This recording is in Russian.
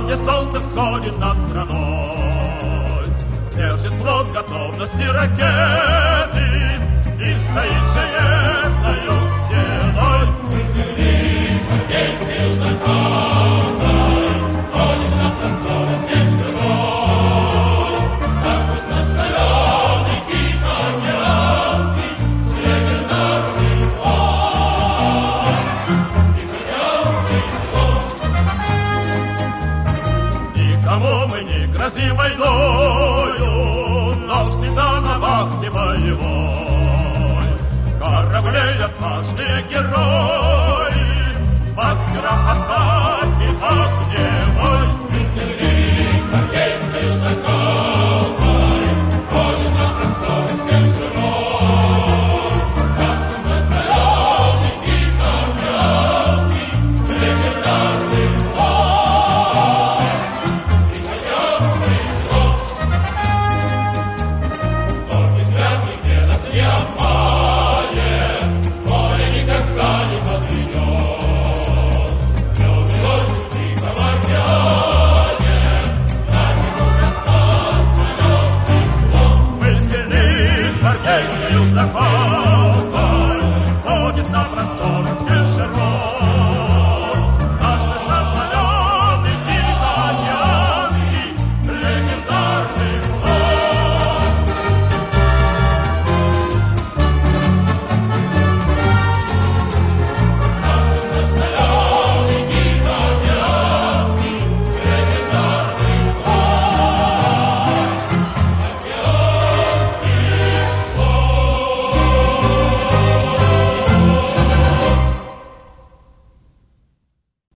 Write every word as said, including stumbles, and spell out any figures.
где солнце всходит над страной. Держит флот готовности ракеты и стоит железною стеной. Веселим гвардейским законом, ходит на просторы всех широт. Наш высокоскаленный кит океанский, северный флот. Тихоокеанский флот. Никому мы не грозим войною, но всегда на вахте боевой. Кораблей отважные герои